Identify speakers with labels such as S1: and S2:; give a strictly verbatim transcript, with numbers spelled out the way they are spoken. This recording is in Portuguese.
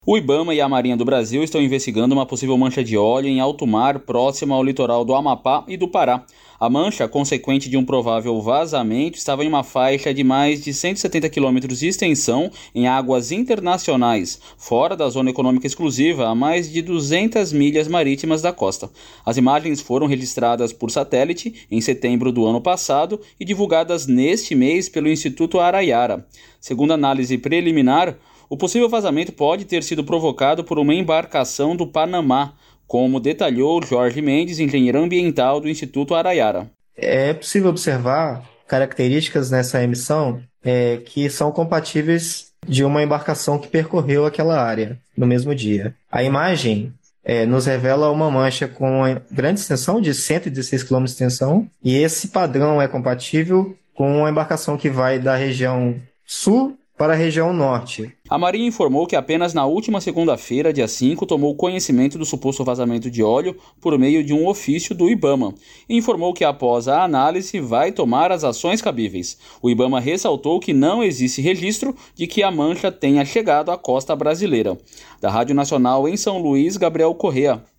S1: O IBAMA e a Marinha do Brasil estão investigando uma possível mancha de óleo em alto mar próxima ao litoral do Amapá e do Pará. A mancha, consequente de um provável vazamento, estava em uma faixa de mais de cento e setenta quilômetros de extensão em águas internacionais, fora da zona econômica exclusiva, a mais de duzentas milhas marítimas da costa. As imagens foram registradas por satélite em setembro do ano passado e divulgadas neste mês pelo Instituto Araiara. Segundo análise preliminar, o possível vazamento pode ter sido provocado por uma embarcação do Panamá, como detalhou Jorge Mendes, engenheiro ambiental do Instituto Araiara.
S2: É possível observar características nessa emissão é, que são compatíveis de uma embarcação que percorreu aquela área no mesmo dia. A imagem é, nos revela uma mancha com grande extensão, de cento e dezesseis quilômetros de extensão, e esse padrão é compatível com a embarcação que vai da região sul para a região norte.
S1: A Marinha informou que apenas na última segunda-feira, dia cinco, tomou conhecimento do suposto vazamento de óleo por meio de um ofício do IBAMA e informou que após a análise vai tomar as ações cabíveis. O IBAMA ressaltou que não existe registro de que a mancha tenha chegado à costa brasileira. Da Rádio Nacional em São Luís, Gabriel Correa.